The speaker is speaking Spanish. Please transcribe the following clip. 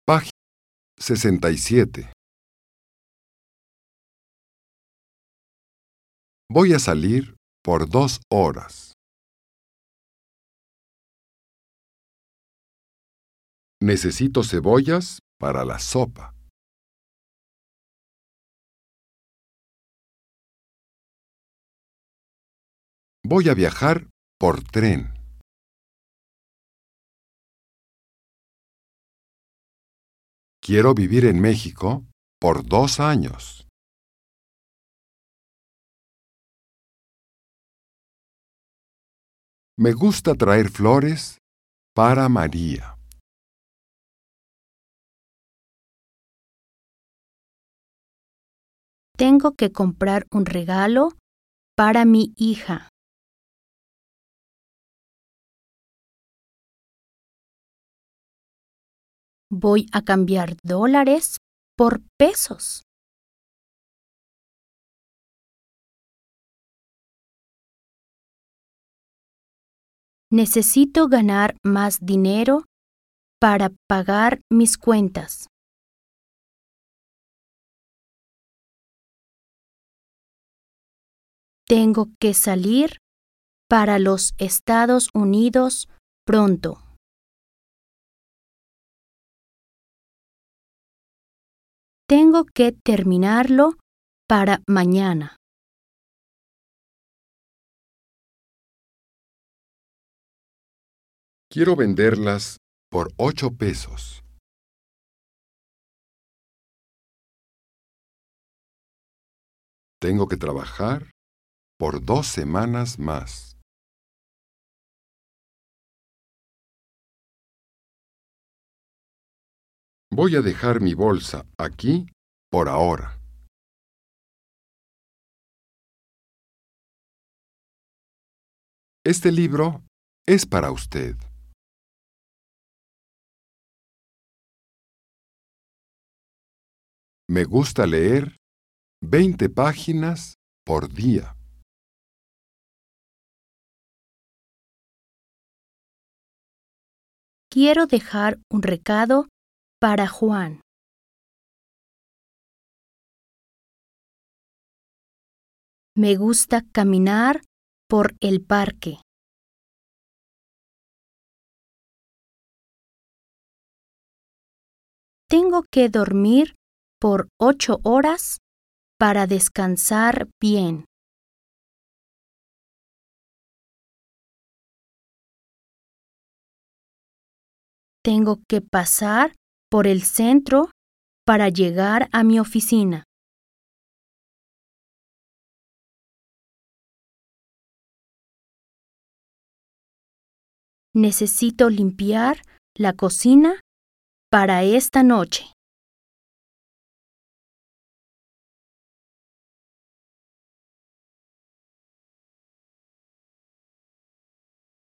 Página 67. Voy a salir por 2 horas. Necesito cebollas para la sopa. Voy a viajar por tren. Quiero vivir en México por 2 años. Me gusta traer flores para María. Tengo que comprar un regalo para mi hija. Voy a cambiar dólares por pesos. Necesito ganar más dinero para pagar mis cuentas. Tengo que salir para los Estados Unidos pronto. Tengo que terminarlo para mañana. Quiero venderlas por 8 pesos. Tengo que trabajar por 2 semanas más. Voy a dejar mi bolsa aquí por ahora. Este libro es para usted. Me gusta leer 20 páginas por día. Quiero dejar un recado para Juan. Me gusta caminar por el parque. Tengo que dormir por 8 horas para descansar bien. Tengo que pasar por el centro para llegar a mi oficina. Necesito limpiar la cocina para esta noche.